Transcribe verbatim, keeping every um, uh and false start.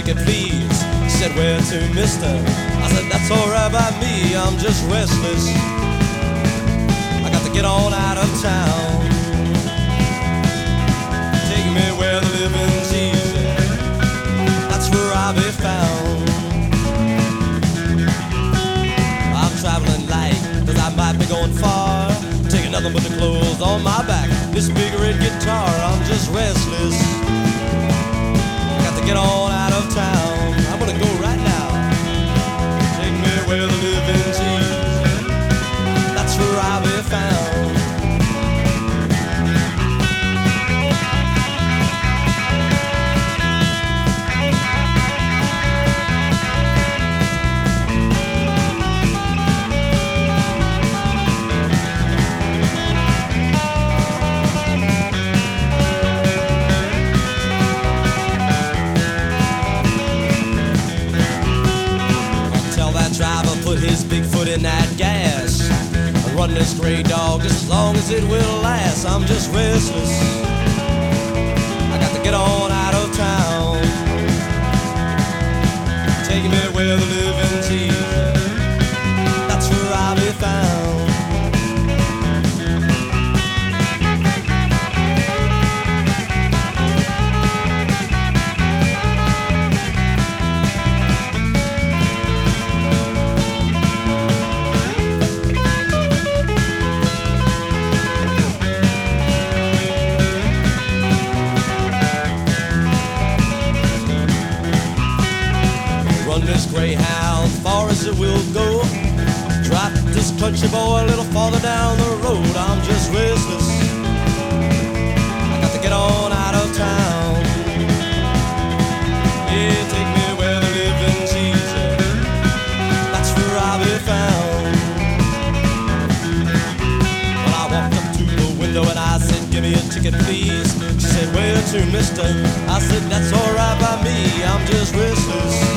ticket, please. She said, where to, mister? I said, that's alright by me, I'm just restless. I got to get on out of town. Take me where the living's easy, that's where I'll be found. I'm traveling light, cause I might be going far. Taking nothing but the clothes on my back, this big red guitar, I'm just restless. Got to get on out of town. I'm gonna go right now. Take me where the living's easy, that's where I'll be found. Driver put his big foot in that gas. I run this gray dog just as long as it will last. I'm just restless. I got to get on out of town. Take me where the living's easy, that's where I'll be found. This greyhound far as it will go. Drop this country boy a little farther down the road. I'm just restless. I got to get on out of town. Yeah, take me where the living's easy, that's where I'll be found. Well, I walked up to the window and I said, give me a ticket, please. She said, where to, mister? I said, that's alright by me, I'm just restless.